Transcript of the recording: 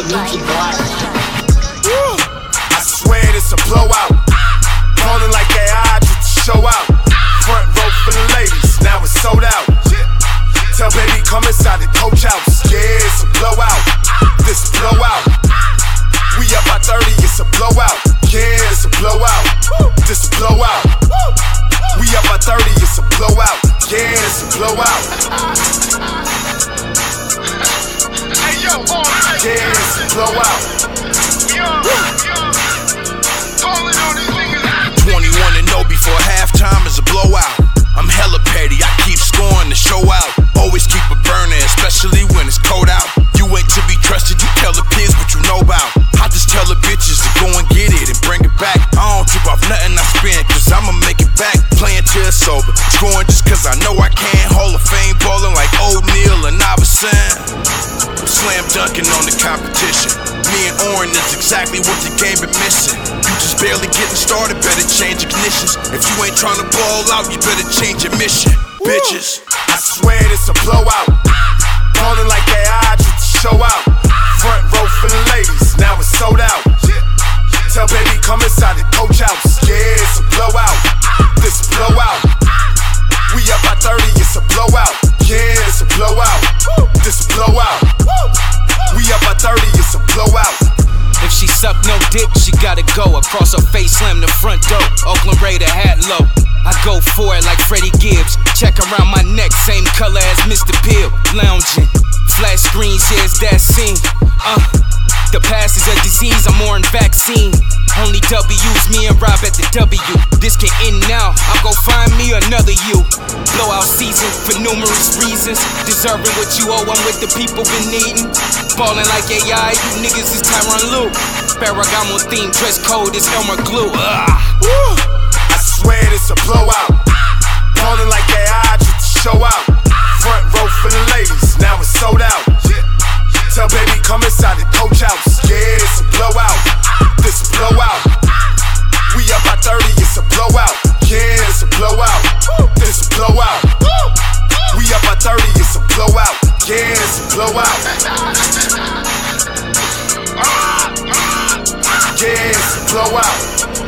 Sneaky boy. I swear it's a blowout. Ballin' like AI just to show out. Front row for the ladies, now it's sold out. Tell baby come inside the coach house. Yeah, it's a blowout. This a blowout. We up by 30, it's a blowout. Yeah, it's a blowout. This a blowout. We up by 30, it's a blowout. Yeah, it's a blowout. Hey yo, yeah, it's a blowout. 21-0 before halftime is a blowout. I'm hella petty, I keep scoring to show out. Always keep a burner, especially when it's cold out. You ain't to be trusted, you tell the kids what you know about. I just tell the bitches to go and get it and bring it back. I don't trip off nothing I spend, cause I'ma make it back. Playing till it's over, scoring just cause I know I can. Hall of Fame ballin' like O'Neal and Iverson. I'm slam dunking on the competition. Me and Oren is exactly what the game been missing. You just barely getting started, better change ignitions. If you ain't tryna ball out, you better change your mission. Bitches, I swear it's a blowout. Ballin' like AI just to show out. Front row for the ladies, now it's sold out. Tell baby come inside the coach house. Yeah, it's a blowout. This a blowout. We up by 30, it's a blowout. Yeah, it's a blowout. This a blowout. We up by 30, it's a blowout. If she suck no dick, she gotta go. Across her face, slam the front door. Oakland Raider hat low. I go for it like Freddie Gibbs. Check around my neck, same color as Mr. Pill. Lounging, flash screens, yeah, it's that scene. The past is a disease, I'm more in vaccine. Only W's, me and Rob at the W. This can end now, I'll go find me another you. Blowout season for numerous reasons. Deserving what you owe, I'm with the people been needing. Ballin' like AI, you niggas is Tyronn Lue. Ferragamo theme, dress code is Elmer Glue. I swear it's a blowout. Ballin' like AI just to show out. Front row for the ladies, now it's sold out. Tell baby come inside the coach house. Yeah, it's a blowout. This a blowout. We up by 30, it's a blowout. Yeah, it's a blowout. This a blowout. We up by 30, it's a blowout. Yeah, it's a blowout. Yeah, it's a blowout.